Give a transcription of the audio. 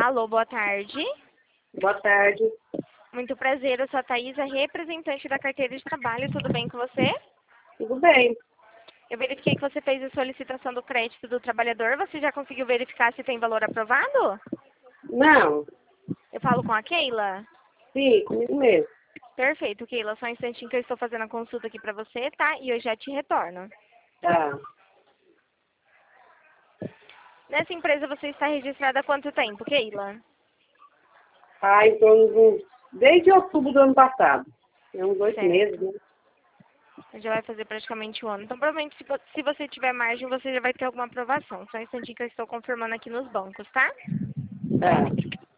Alô, boa tarde. Boa tarde. Muito prazer, eu sou a Thaisa, representante da carteira de trabalho. Tudo bem com você? Tudo bem? Eu verifiquei que você fez a solicitação do crédito do trabalhador. Você já conseguiu verificar se tem valor aprovado? Não. Eu falo com a Keila? Sim, comigo mesmo. Perfeito, Keila. Só um instantinho que eu estou fazendo a consulta aqui para você, tá? E eu já te retorno. Tá. Nessa empresa você está registrada há quanto tempo, Keila? Então, desde outubro do ano passado. Tem uns 8 meses, Certo. né? Já vai fazer praticamente um ano. Então, provavelmente, se você tiver margem, você já vai ter alguma aprovação. Só um instantinho que eu estou confirmando aqui nos bancos, tá? Tá.